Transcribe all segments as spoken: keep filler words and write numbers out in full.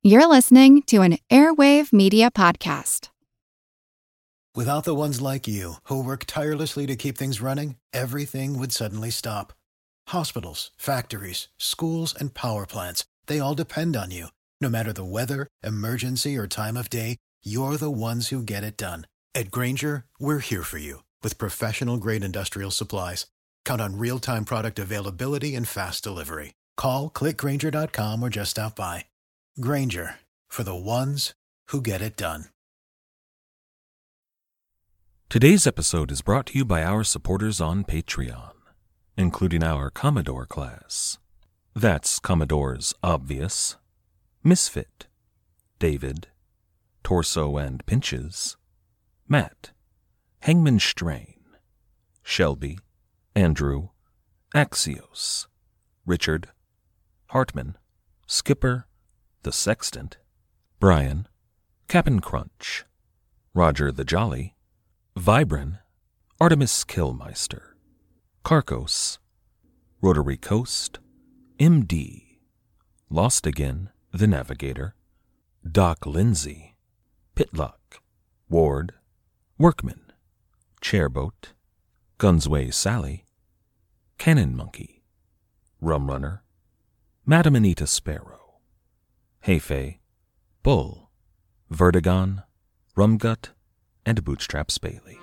You're listening to an Airwave Media Podcast. Without the ones like you, who work tirelessly to keep things running, everything would suddenly stop. Hospitals, factories, schools, and power plants, they all depend on you. No matter the weather, emergency, or time of day, you're the ones who get it done. At Grainger, we're here for you with professional-grade industrial supplies. Count on real-time product availability and fast delivery. Call, click Grainger dot com, or just stop by. Grainger, for the ones who get it done. Today's episode is brought to you by our supporters on Patreon, including our Commodore class. That's Commodore's Obvious, Misfit, David, Torso and Pinches, Matt, Hangman Strain, Shelby, Andrew, Axios, Richard, Hartman, Skipper, The Sextant, Brian, Cap'n Crunch, Roger the Jolly, Vibran, Artemis Killmeister, Carcos, Rotary Coast, M D, Lost Again, The Navigator, Doc Lindsay, Pitlock, Ward, Workman, Chairboat, Gunsway Sally, Cannon Monkey, Rum Runner, Madam Anita Sparrow, Heifei, Bull, Vertigon, Rumgut, and Bootstraps Bailey.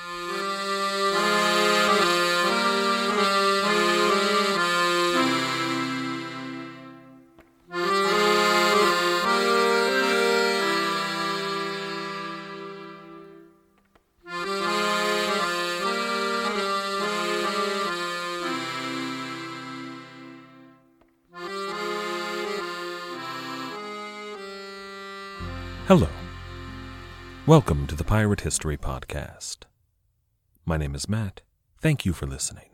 Hello. Welcome to the Pirate History Podcast. My name is Matt. Thank you for listening.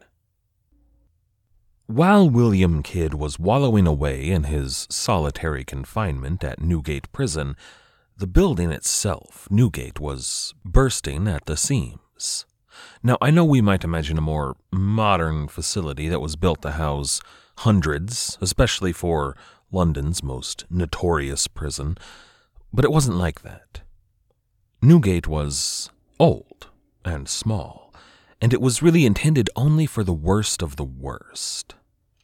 While William Kidd was wallowing away in his solitary confinement at Newgate Prison, the building itself, Newgate, was bursting at the seams. Now, I know we might imagine a more modern facility that was built to house hundreds, especially for London's most notorious prison, but it wasn't like that. Newgate was old and small, and it was really intended only for the worst of the worst.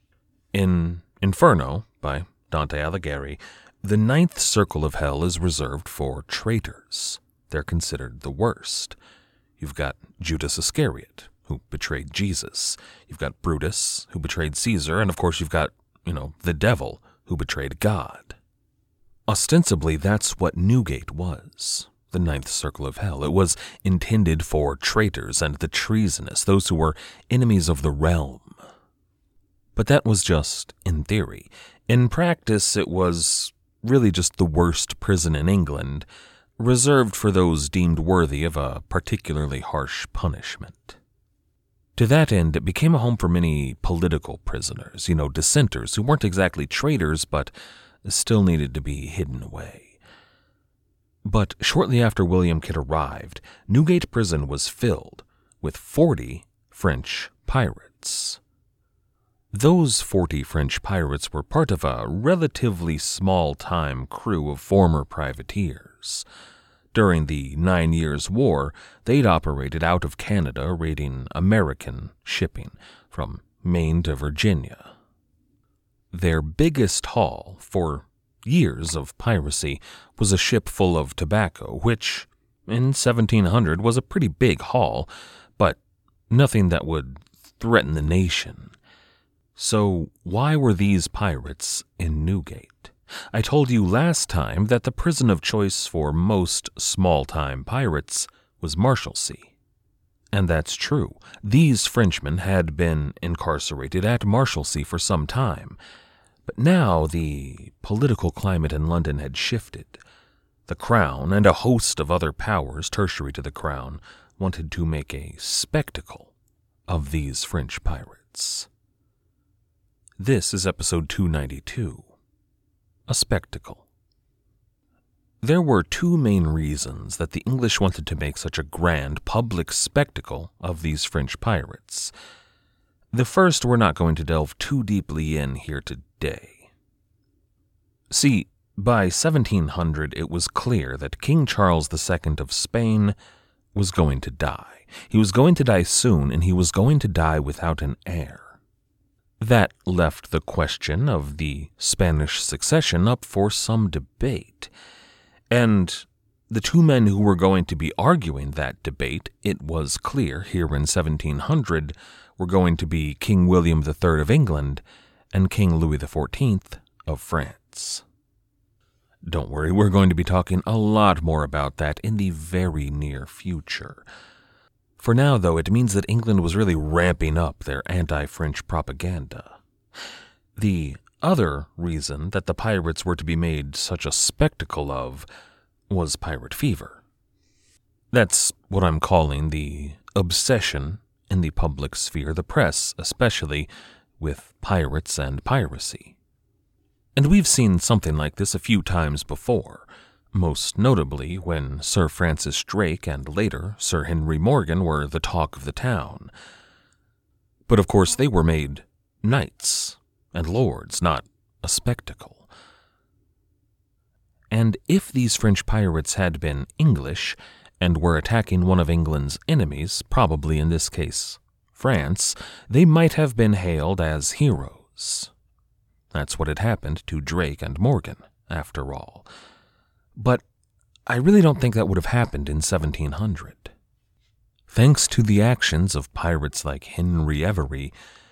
In Inferno, by Dante Alighieri, the ninth circle of hell is reserved for traitors. They're considered the worst. You've got Judas Iscariot, who betrayed Jesus. You've got Brutus, who betrayed Caesar, and of course you've got, you know, the devil, who betrayed God. Ostensibly, that's what Newgate was, the ninth circle of hell. It was intended for traitors and the treasonous, those who were enemies of the realm. But that was just in theory. In practice, it was really just the worst prison in England, reserved for those deemed worthy of a particularly harsh punishment. To that end, it became a home for many political prisoners, you know, dissenters who weren't exactly traitors, but still needed to be hidden away. But shortly after William Kidd arrived, Newgate Prison was filled with forty French pirates. Those forty French pirates were part of a relatively small-time crew of former privateers. During the Nine Years' War, they'd operated out of Canada, raiding American shipping from Maine to Virginia. Their biggest haul for years of piracy was a ship full of tobacco, which, in seventeen hundred, was a pretty big haul, but nothing that would threaten the nation. So why were these pirates in Newgate? I told you last time that the prison of choice for most small-time pirates was Marshalsea. And that's true. These Frenchmen had been incarcerated at Marshalsea for some time. But now the political climate in London had shifted. The Crown and a host of other powers tertiary to the Crown wanted to make a spectacle of these French pirates. This is episode two ninety-two, A Spectacle. There were two main reasons that the English wanted to make such a grand public spectacle of these French pirates. The first we're not going to delve too deeply in here today. See, By seventeen hundred, it was clear that King Charles the Second of Spain was going to die. He was going to die soon, and he was going to die without an heir. That left the question of the Spanish succession up for some debate. And the two men who were going to be arguing that debate, it was clear here in seventeen hundred, were going to be King William the Third of England and King Louis the Fourteenth of France. Don't worry, we're going to be talking a lot more about that in the very near future. For now, though, it means that England was really ramping up their anti-French propaganda. The other reason that the pirates were to be made such a spectacle of was pirate fever. That's what I'm calling the obsession in the public sphere, the press especially, with pirates and piracy. And we've seen something like this a few times before, most notably when Sir Francis Drake and later Sir Henry Morgan were the talk of the town. But of course they were made knights and lords, not a spectacle. And if these French pirates had been English and were attacking one of England's enemies, probably in this case France, they might have been hailed as heroes. That's what had happened to Drake and Morgan, after all. But I really don't think that would have happened in seventeen hundred. Thanks to the actions of pirates like Henry Every,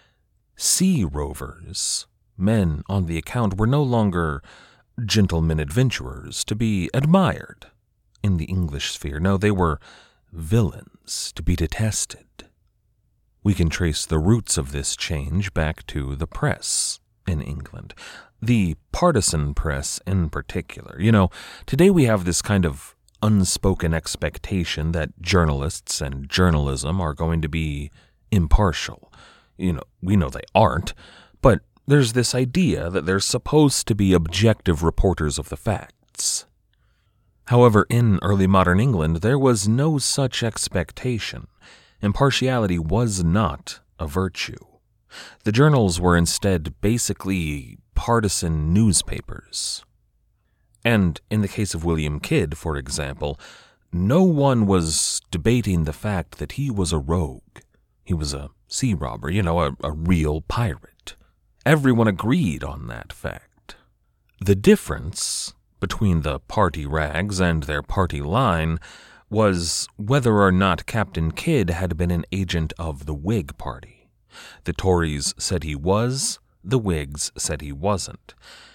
sea rovers, men on the account, were no longer gentlemen adventurers to be admired in the English sphere. No, they were villains to be detested. We can trace the roots of this change back to the press in England, the partisan press in particular. You know, today we have this kind of unspoken expectation that journalists and journalism are going to be impartial. You know, we know they aren't, but there's this idea that they're supposed to be objective reporters of the facts. However, in early modern England, there was no such expectation. Impartiality was not a virtue. The journals were instead basically partisan newspapers. And in the case of William Kidd, for example, no one was debating the fact that he was a rogue. He was a sea robber, you know, a, a real pirate. Everyone agreed on that fact. The difference between the party rags and their party line was whether or not Captain Kidd had been an agent of the Whig Party. The Tories said he was, the Whigs said he wasn't.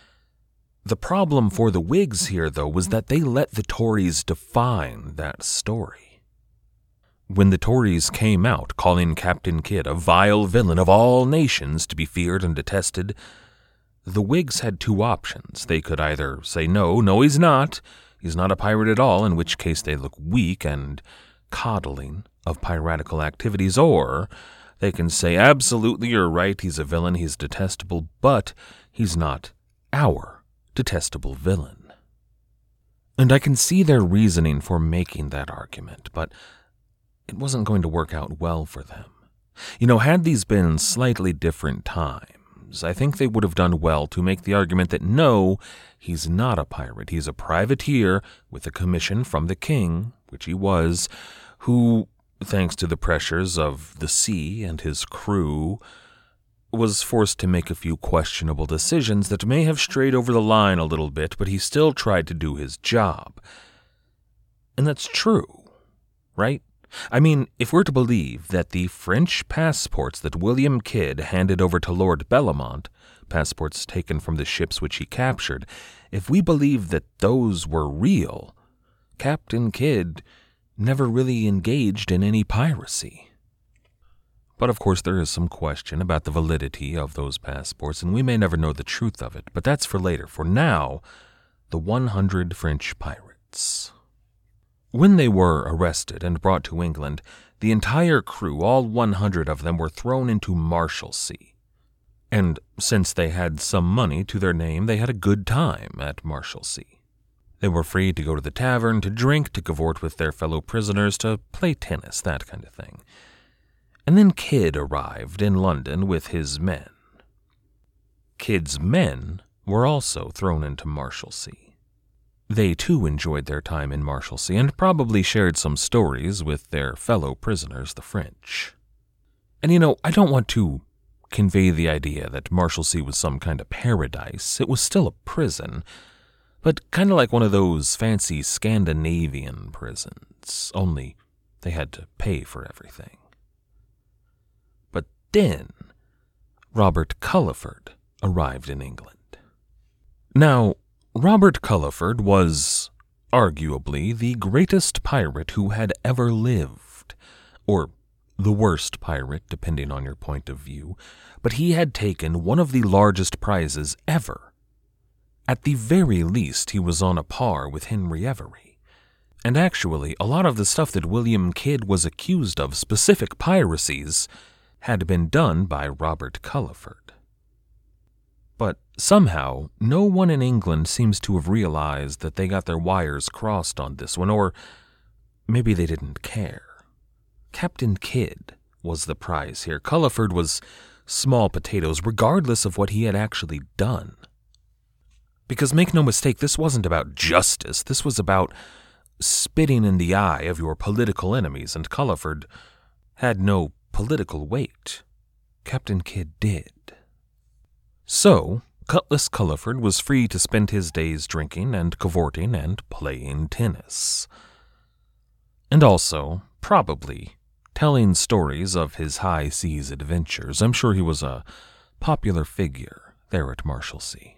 The problem for the Whigs here, though, was that they let the Tories define that story. When the Tories came out calling Captain Kidd a vile villain of all nations to be feared and detested, the Whigs had two options. They could either say, no, no, he's not. He's not a pirate at all, in which case they look weak and coddling of piratical activities, or they can say, absolutely, you're right, he's a villain, he's detestable, but he's not our detestable villain. And I can see their reasoning for making that argument, but it wasn't going to work out well for them. You know, had these been slightly different times, I think they would have done well to make the argument that no, he's not a pirate, he's a privateer with a commission from the king, which he was, who, thanks to the pressures of the sea and his crew, was forced to make a few questionable decisions that may have strayed over the line a little bit, but he still tried to do his job. And that's true, right? I mean, if we're to believe that the French passports that William Kidd handed over to Lord Bellamont, passports taken from the ships which he captured, if we believe that those were real, Captain Kidd never really engaged in any piracy. But of course there is some question about the validity of those passports, and we may never know the truth of it, but that's for later. For now, the one hundred French pirates. When they were arrested and brought to England, the entire crew, all one hundred of them, were thrown into Marshalsea. And since they had some money to their name, they had a good time at Marshalsea. They were free to go to the tavern, to drink, to cavort with their fellow prisoners, to play tennis, that kind of thing. And then Kidd arrived in London with his men. Kidd's men were also thrown into Marshalsea. They too enjoyed their time in Marshalsea and probably shared some stories with their fellow prisoners, the French. And you know, I don't want to convey the idea that Marshalsea was some kind of paradise. It was still a prison, but kind of like one of those fancy Scandinavian prisons, only they had to pay for everything. But then, Robert Culliford arrived in England. Now, Robert Culliford was, arguably, the greatest pirate who had ever lived, or the worst pirate, depending on your point of view, but he had taken one of the largest prizes ever. At the very least, he was on a par with Henry Every. And actually, a lot of the stuff that William Kidd was accused of, specific piracies, had been done by Robert Culliford. But somehow, no one in England seems to have realized that they got their wires crossed on this one, or maybe they didn't care. Captain Kidd was the prize here. Culliford was small potatoes, regardless of what he had actually done. Because make no mistake, this wasn't about justice. This was about spitting in the eye of your political enemies, and Culliford had no political weight. Captain Kidd did. So, Cutlass Culliford was free to spend his days drinking and cavorting and playing tennis. And also, probably, telling stories of his high seas adventures. I'm sure he was a popular figure there at Marshalsea.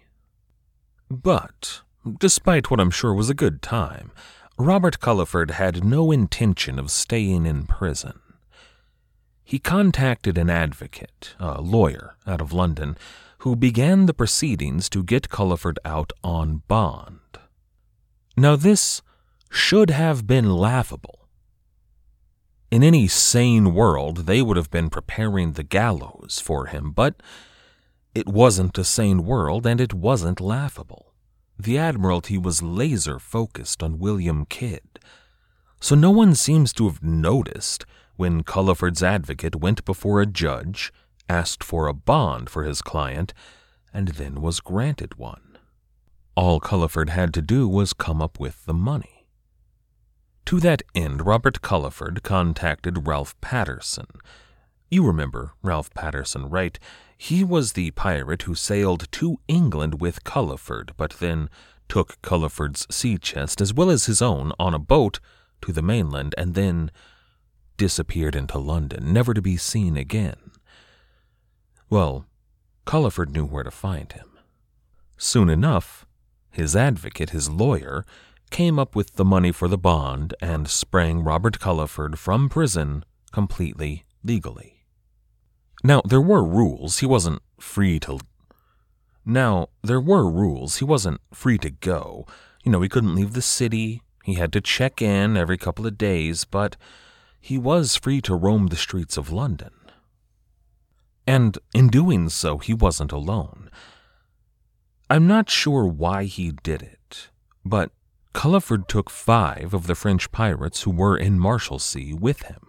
But, despite what I'm sure was a good time, Robert Culliford had no intention of staying in prison. He contacted an advocate, a lawyer out of London, who began the proceedings to get Culliford out on bond. Now this should have been laughable. In any sane world, they would have been preparing the gallows for him, but it wasn't a sane world, and it wasn't laughable. The Admiralty was laser-focused on William Kidd, so no one seems to have noticed when Culliford's advocate went before a judge, asked for a bond for his client, and then was granted one. All Culliford had to do was come up with the money. To that end, Robert Culliford contacted Ralph Patterson. You remember Ralph Patterson, right? He was the pirate who sailed to England with Culliford, but then took Culliford's sea chest as well as his own on a boat to the mainland and then disappeared into London, never to be seen again. Well, Culliford knew where to find him. Soon enough, his advocate, his lawyer, came up with the money for the bond and sprang Robert Culliford from prison completely legally. Now, there were rules. He wasn't free to... Now, there were rules. He wasn't free to go. You know, he couldn't leave the city. He had to check in every couple of days, but he was free to roam the streets of London. And in doing so, he wasn't alone. I'm not sure why he did it, but Culliford took five of the French pirates who were in Marshalsea with him.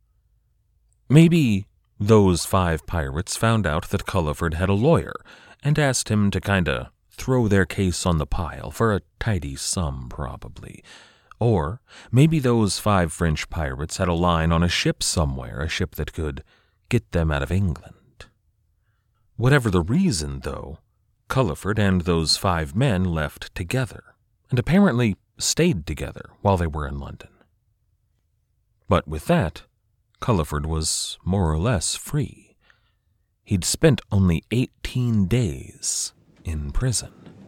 Maybe those five pirates found out that Culliford had a lawyer and asked him to kinda throw their case on the pile for a tidy sum, probably. Or maybe those five French pirates had a line on a ship somewhere, a ship that could get them out of England. Whatever the reason, though, Culliford and those five men left together, and apparently stayed together while they were in London. But with that, Culliford was more or less free. He'd spent only eighteen days in prison.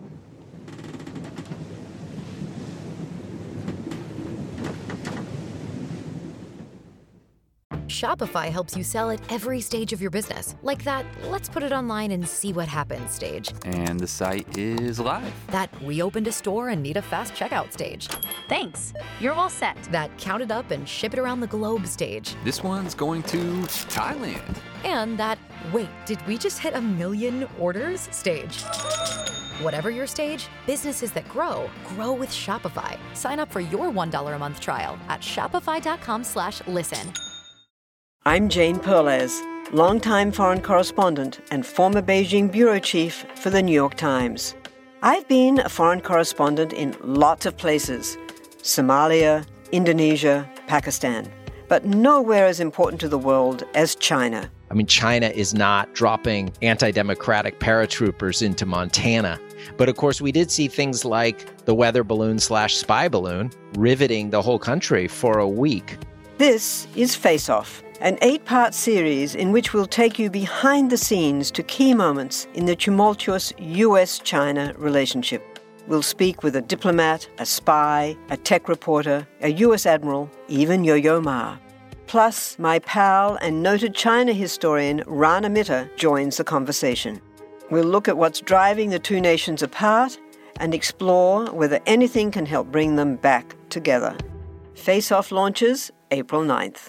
Shopify helps you sell at every stage of your business. Like that, let's put it online and see what happens stage. And the site is live. That we opened a store and need a fast checkout stage. Thanks. You're all set. That count it up and ship it around the globe stage. This one's going to Thailand. And that, wait, did we just hit a million orders stage? Whatever your stage, businesses that grow, grow with Shopify. Sign up for your one dollar a month trial at shopify.com slash listen. I'm Jane Perlez, longtime foreign correspondent and former Beijing bureau chief for the New York Times. I've been a foreign correspondent in lots of places: Somalia, Indonesia, Pakistan, but nowhere as important to the world as China. I mean, China is not dropping anti-democratic paratroopers into Montana. But of course, we did see things like the weather balloon slash spy balloon riveting the whole country for a week. This is Face Off, an eight-part series in which we'll take you behind the scenes to key moments in the tumultuous U S China relationship. We'll speak with a diplomat, a spy, a tech reporter, a U S admiral, even Yo-Yo Ma. Plus, my pal and noted China historian Rana Mitter joins the conversation. We'll look at what's driving the two nations apart and explore whether anything can help bring them back together. Face Off launches April ninth.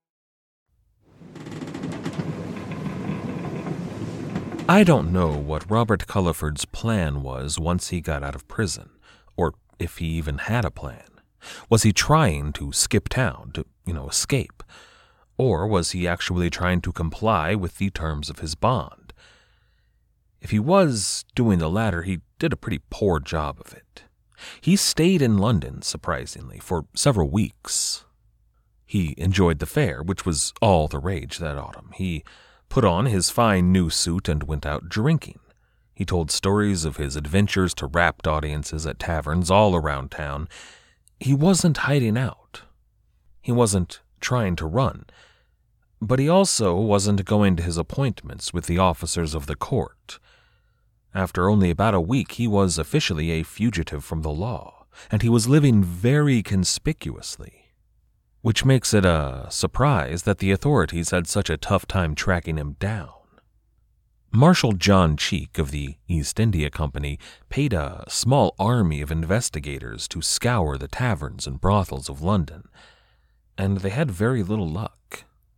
I don't know what Robert Culliford's plan was once he got out of prison, or if he even had a plan. Was he trying to skip town, to, you know, escape? Or was he actually trying to comply with the terms of his bond? If he was doing the latter, he did a pretty poor job of it. He stayed in London, surprisingly, for several weeks. He enjoyed the fair, which was all the rage that autumn. He put on his fine new suit and went out drinking. He told stories of his adventures to rapt audiences at taverns all around town. He wasn't hiding out. He wasn't trying to run. But he also wasn't going to his appointments with the officers of the court. After only about a week, he was officially a fugitive from the law, and he was living very conspicuously, which makes it a surprise that the authorities had such a tough time tracking him down. Marshal John Cheek of the East India Company paid a small army of investigators to scour the taverns and brothels of London, and they had very little luck.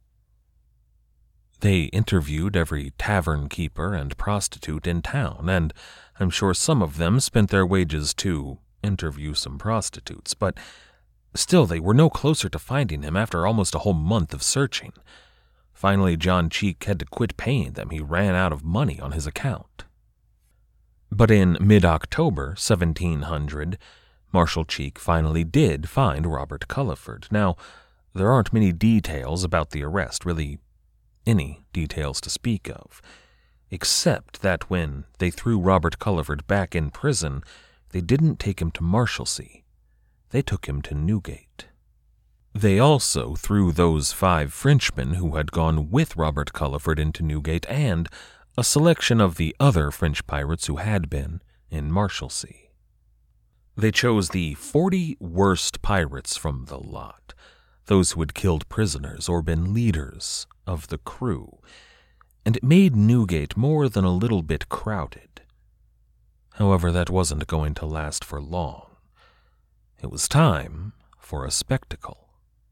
They interviewed every tavern keeper and prostitute in town, and I'm sure some of them spent their wages to interview some prostitutes, but still they were no closer to finding him after almost a whole month of searching. Finally, John Cheek had to quit paying them. He ran out of money on his account. But in mid-October seventeen hundred, Marshal Cheek finally did find Robert Culliford. Now, there aren't many details about the arrest, really any details to speak of, except that when they threw Robert Culliford back in prison, they didn't take him to Marshalsea. They took him to Newgate. They also threw those five Frenchmen who had gone with Robert Culliford into Newgate and a selection of the other French pirates who had been in Marshalsea. They chose the forty worst pirates from the lot, those who had killed prisoners or been leaders of the crew, and it made Newgate more than a little bit crowded. However, that wasn't going to last for long. It was time for a spectacle.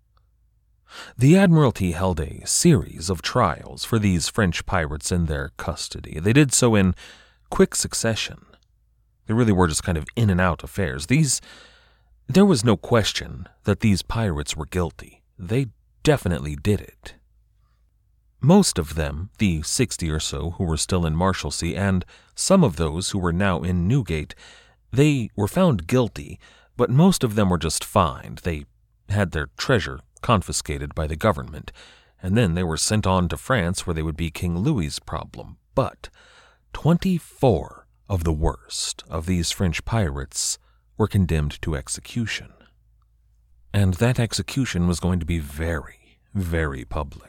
The Admiralty held a series of trials for these French pirates in their custody. They did so in quick succession. They really were just kind of in and out affairs. These, there was no question that these pirates were guilty. They definitely did it. Most of them, the sixty or so who were still in Marshalsea, and some of those who were now in Newgate, they were found guilty, but most of them were just fined. They had their treasure confiscated by the government, and then they were sent on to France where they would be King Louis's problem. But twenty-four of the worst of these French pirates were condemned to execution. And that execution was going to be very, very public.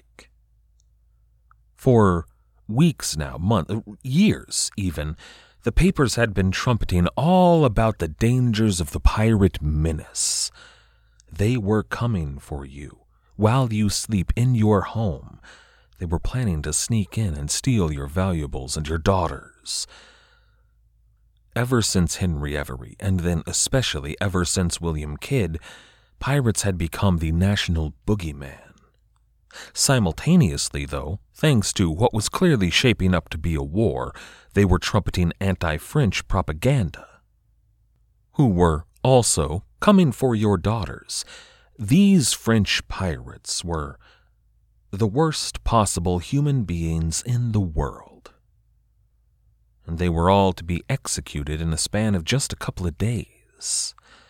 For weeks now, months, years even, the papers had been trumpeting all about the dangers of the pirate menace. They were coming for you while you sleep in your home. They were planning to sneak in and steal your valuables and your daughters. Ever since Henry Every, and then especially ever since William Kidd, pirates had become the national boogeyman. Simultaneously, though, thanks to what was clearly shaping up to be a war, they were trumpeting anti-French propaganda, who were also coming for your daughters. These French pirates were the worst possible human beings in the world. and they were all to be executed in a span of just a couple of days.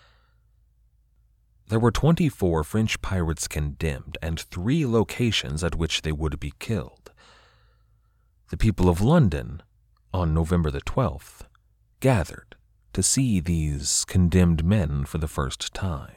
There were twenty-four French pirates condemned and three locations at which they would be killed. The people of London, on November the twelfth, gathered to see these condemned men for the first time.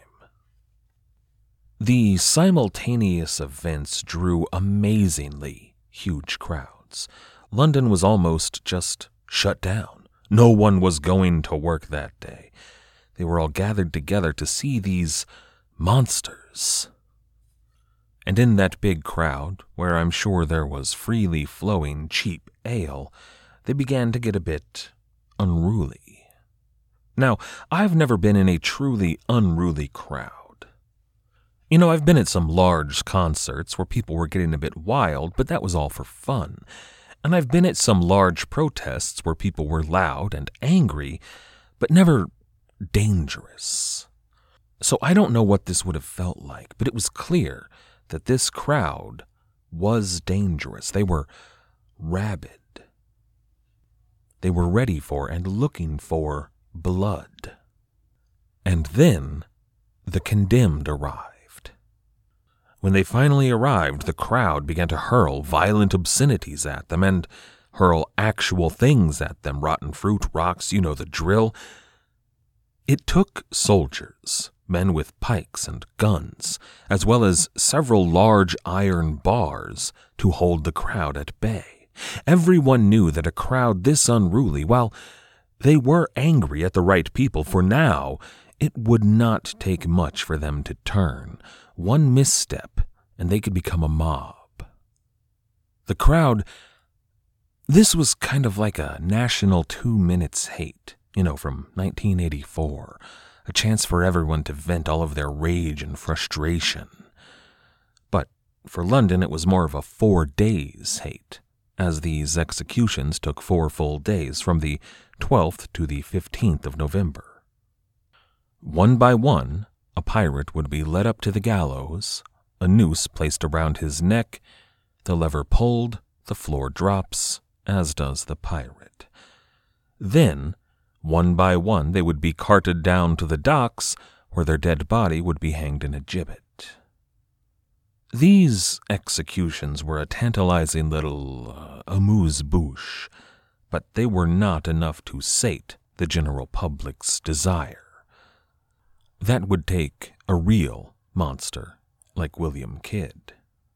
The simultaneous events drew amazingly huge crowds. London was almost just shut down. No one was going to work that day. They were all gathered together to see these monsters. And in that big crowd, where I'm sure there was freely flowing cheap ale, they began to get a bit unruly. Now, I've never been in a truly unruly crowd. You know, I've been at some large concerts where people were getting a bit wild, but that was all for fun. And I've been at some large protests where people were loud and angry, but never dangerous. So I don't know what this would have felt like, but it was clear that this crowd was dangerous. They were rabid. They were ready for and looking for blood. And then the condemned arrived. When they finally arrived, the crowd began to hurl violent obscenities at them and hurl actual things at them, rotten fruit, rocks, you know the drill. It took soldiers, men with pikes and guns, as well as several large iron bars to hold the crowd at bay. Everyone knew that a crowd this unruly, while they were angry at the right people, for now it would not take much for them to turn. One misstep, and they could become a mob. The crowd, this was kind of like a national two minutes hate, you know, from nineteen eighty-four. A chance for everyone to vent all of their rage and frustration. But for London, it was more of a four days hate, as these executions took four full days from the twelfth to the fifteenth of November. One by one, a pirate would be led up to the gallows, a noose placed around his neck, the lever pulled, the floor drops, as does the pirate. Then, one by one, they would be carted down to the docks, where their dead body would be hanged in a gibbet. These executions were a tantalizing little uh, amuse-bouche, but they were not enough to sate the general public's desire. That would take a real monster like William Kidd.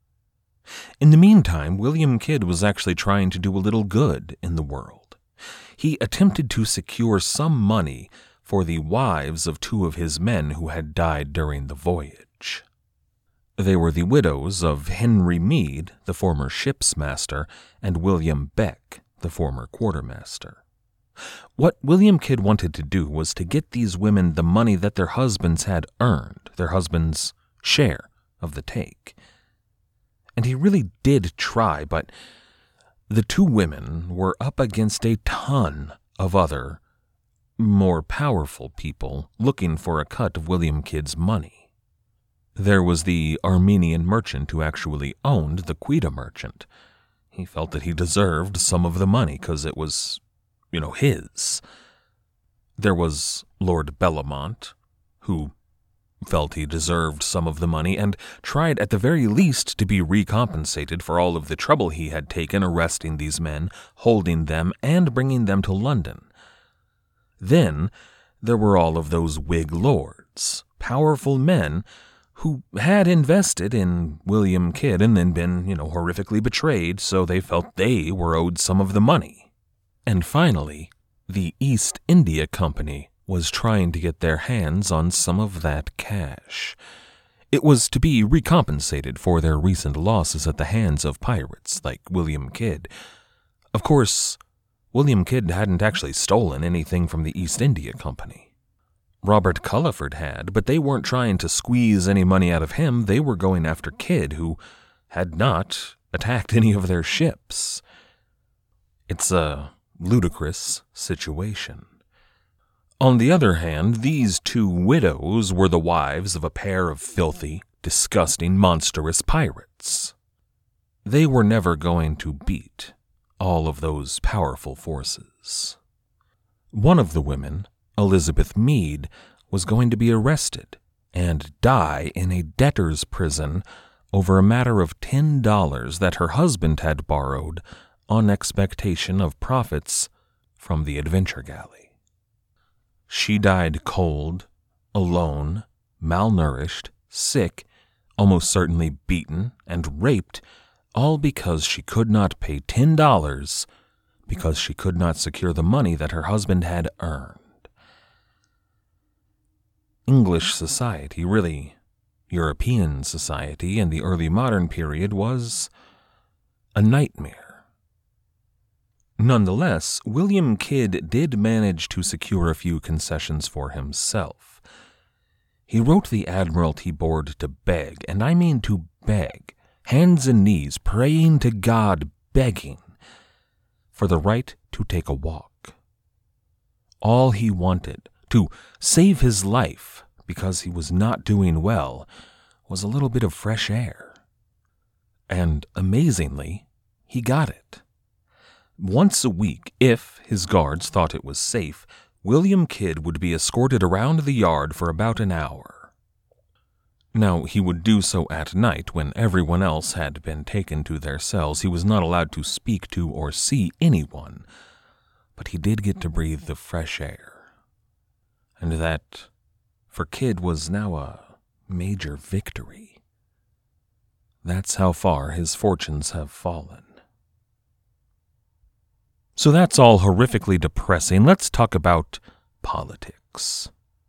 In the meantime, William Kidd was actually trying to do a little good in the world. He attempted to secure some money for the wives of two of his men who had died during the voyage. They were the widows of Henry Meade, the former ship's master, and William Beck, the former quartermaster. What William Kidd wanted to do was to get these women the money that their husbands had earned, their husbands' share of the take. And he really did try, but the two women were up against a ton of other, more powerful people looking for a cut of William Kidd's money. There was the Armenian merchant who actually owned the Quetta Merchant. He felt that he deserved some of the money because it was, you know, his. There was Lord Bellamont, who felt he deserved some of the money and tried at the very least to be recompensated for all of the trouble he had taken arresting these men, holding them, and bringing them to London. Then there were all of those Whig lords, powerful men who had invested in William Kidd and then been, you know, horrifically betrayed, so they felt they were owed some of the money. And finally, the East India Company was trying to get their hands on some of that cash. It was to be recompensated for their recent losses at the hands of pirates like William Kidd. Of course, William Kidd hadn't actually stolen anything from the East India Company. Robert Culliford had, but they weren't trying to squeeze any money out of him. They were going after Kidd, who had not attacked any of their ships. It's a ludicrous situation. On the other hand, these two widows were the wives of a pair of filthy, disgusting, monstrous pirates. They were never going to beat all of those powerful forces. was. One of the women, Elizabeth Mead, was going to be arrested and die in a debtor's prison over a matter of ten dollars that her husband had borrowed on expectation of profits from the Adventure Galley. She died cold, alone, malnourished, sick, almost certainly beaten and raped, all because she could not pay ten dollars because she could not secure the money that her husband had earned. English society, really European society in the early modern period, was a nightmare. Nonetheless, William Kidd did manage to secure a few concessions for himself. He wrote the Admiralty Board to beg, and I mean to beg, hands and knees, praying to God, begging for the right to take a walk. All he wanted, to save his life because he was not doing well, was a little bit of fresh air. And amazingly, he got it. Once a week, if his guards thought it was safe, William Kidd would be escorted around the yard for about an hour. Now, he would do so at night when everyone else had been taken to their cells. He was not allowed to speak to or see anyone, but he did get to breathe the fresh air. And that, for Kidd, was now a major victory. That's how far his fortunes have fallen. So that's all horrifically depressing. Let's talk about politics.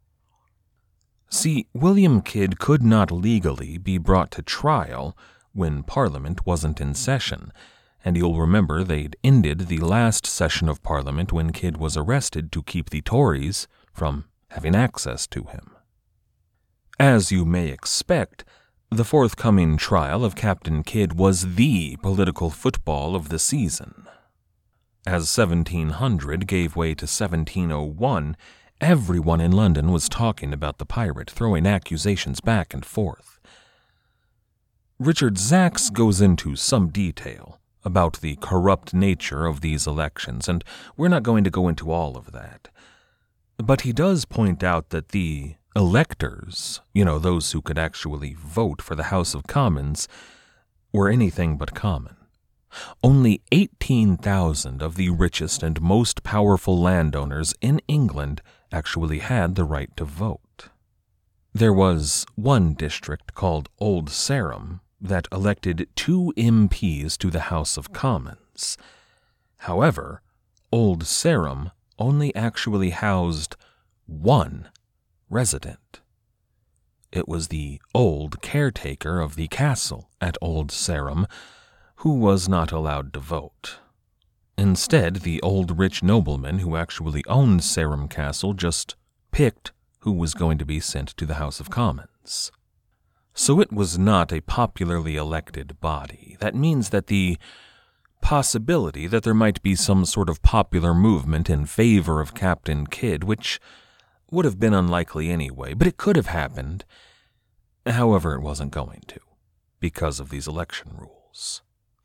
See, William Kidd could not legally be brought to trial when Parliament wasn't in session, and you'll remember they'd ended the last session of Parliament when Kidd was arrested to keep the Tories from having access to him. As you may expect, the forthcoming trial of Captain Kidd was the political football of the season. As seventeen hundred gave way to seventeen oh one, everyone in London was talking about the pirate, throwing accusations back and forth. Richard Zacks goes into some detail about the corrupt nature of these elections, and we're not going to go into all of that. But he does point out that the electors, you know, those who could actually vote for the House of Commons, were anything but common. Only eighteen thousand of the richest and most powerful landowners in England actually had the right to vote. There was one district called Old Sarum that elected two M Ps to the House of Commons. However, Old Sarum only actually housed one resident. It was the old caretaker of the castle at Old Sarum, who was not allowed to vote. Instead, the old rich nobleman who actually owned Sarum Castle just picked who was going to be sent to the House of Commons. So it was not a popularly elected body. That means that the possibility that there might be some sort of popular movement in favor of Captain Kidd, which would have been unlikely anyway, but it could have happened. However, it wasn't going to, because of these election rules.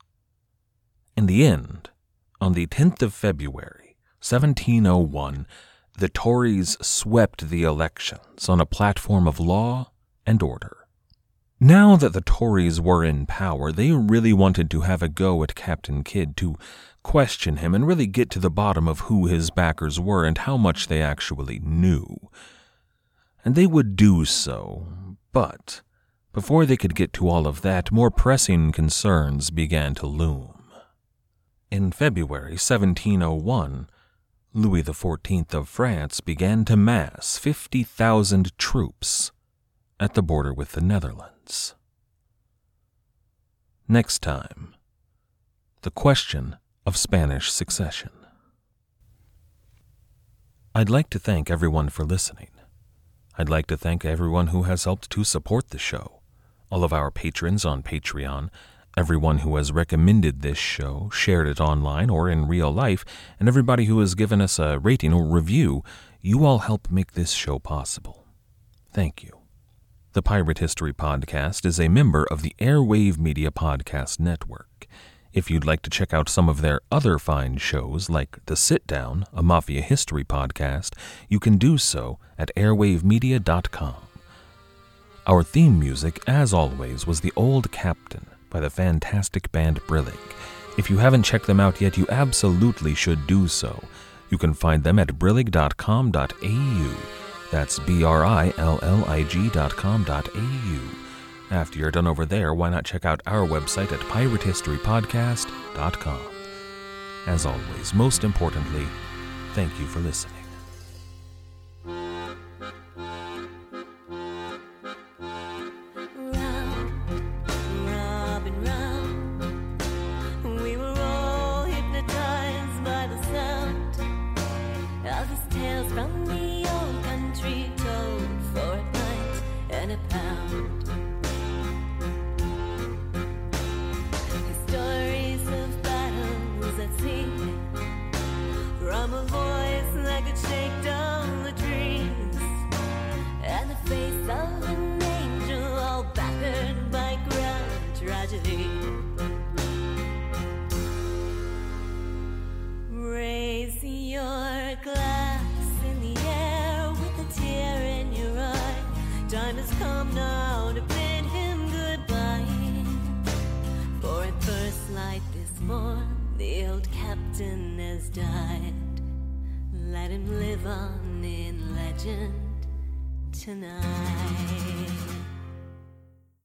In the end, on the tenth of February, seventeen oh one, the Tories swept the elections on a platform of law and order. Now that the Tories were in power, they really wanted to have a go at Captain Kidd, to question him and really get to the bottom of who his backers were and how much they actually knew. And they would do so, but before they could get to all of that, more pressing concerns began to loom. In February seventeen oh one, Louis the Fourteenth of France began to mass fifty thousand troops at the border with the Netherlands. Next time, the question of Spanish succession. I'd like to thank everyone for listening. I'd like to thank everyone who has helped to support the show, all of our patrons on Patreon, everyone who has recommended this show, shared it online or in real life, and everybody who has given us a rating or review. You all help make this show possible. Thank you. The Pirate History Podcast is a member of the Airwave Media Podcast Network. If you'd like to check out some of their other fine shows, like The Sit Down, a Mafia history podcast, you can do so at airwave media dot com. Our theme music, as always, was The Old Captain by the fantastic band Brillig. If you haven't checked them out yet, you absolutely should do so. You can find them at brillig dot com dot a u. That's B R I L L I G dot com dot a u. After you're done over there, why not check out our website at pirate history podcast dot com. As always, most importantly, thank you for listening. Raise your glass in the air with a tear in your eye. Time has come now to bid him goodbye. For at first light this morn, the old captain has died. Let him live on in legend tonight.